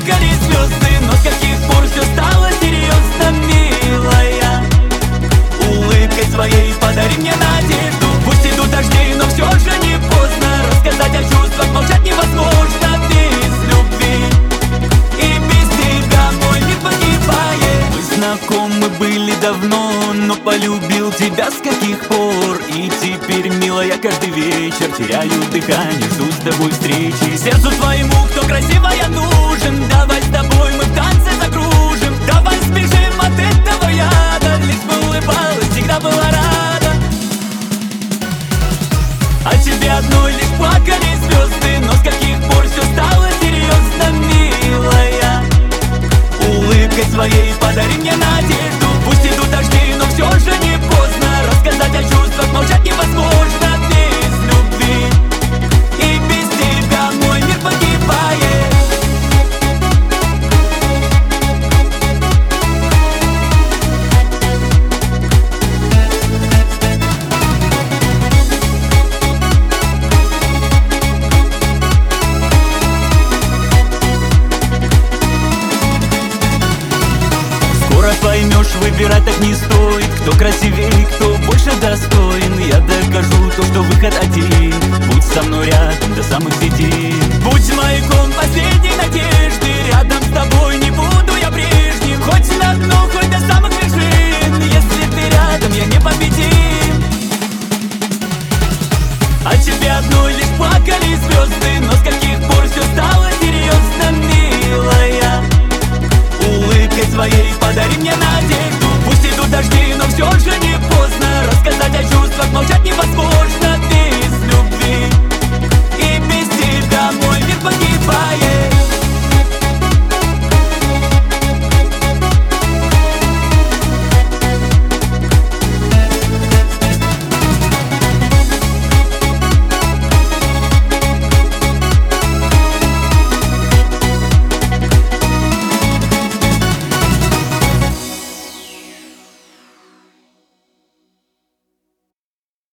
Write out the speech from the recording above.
плакали звезды, но с каких пор все стало серьезно, милая? Улыбкой своей подари мне надежду. Пусть идут дожди, но все же не поздно рассказать о чувствах, молчать невозможно без любви. И без тебя мой мир погибает. Мы знакомы были давно, но полюбил тебя с каких пор? И теперь, милая, каждый вечер теряю дыхание, жду с тобой встречи. Сердцу твоему, кто красивая, нужен. Давай с тобой мы в танце закружим. Давай сбежим от этого яда, лишь бы улыбалась, всегда была рада. А тебе одной лишь плакали звезды, но с каких пор все стало серьезно, милая? Улыбкой своей подари мне надежду. Пусть идут дожди, но все же не поздно рассказать о чувствах, молчать невозможно без любви. И без тебя мой мир погибает. Скоро поймешь, выбирать так не стоит. Кто красивее, кто больше достоин. Я докажу то, что выход один. Будь со мной рядом до самых середин. Будь маяком последней надежды. Рядом с тобой не буду я прежним. Хоть на дно, хоть до самых вершин.